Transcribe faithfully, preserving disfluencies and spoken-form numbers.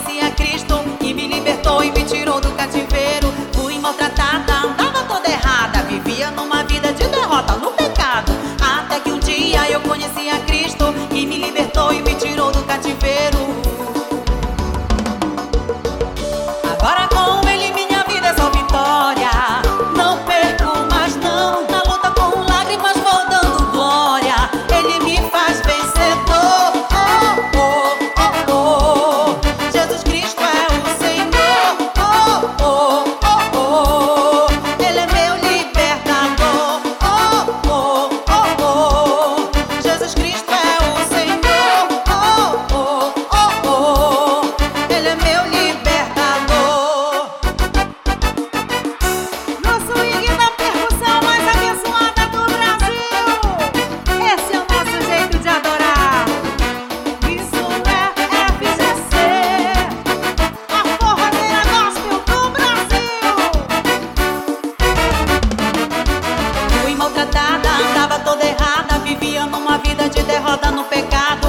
conheci a Cristo, que me libertou e me tirou do cativeiro. Fui maltratada, andava toda errada, vivia numa vida de derrota no pecado. Até que um dia eu conheci a Cristo, que me libertou e me tirou do cativeiro. Agora com Ele minha vida é só vitória. Não perco mais não, na luta com lágrimas vou dando glória. Ele me faz vencedor. Oh, oh, oh, oh. Jesus Cristo é o Senhor. Oh, oh, oh, oh. Ele é meu libertador. Oh, oh, oh, oh. Jesus Cristo é o Senhor. Oh, oh, oh, oh. Ele é meu libertador. No swing da percussão mais abençoada do Brasil. Esse é o nosso jeito de adorar. Isso é F G C, a forradeira gospel do Brasil. Fui maltratada, andava toda errada, vivia numa vida de derrota no pecado.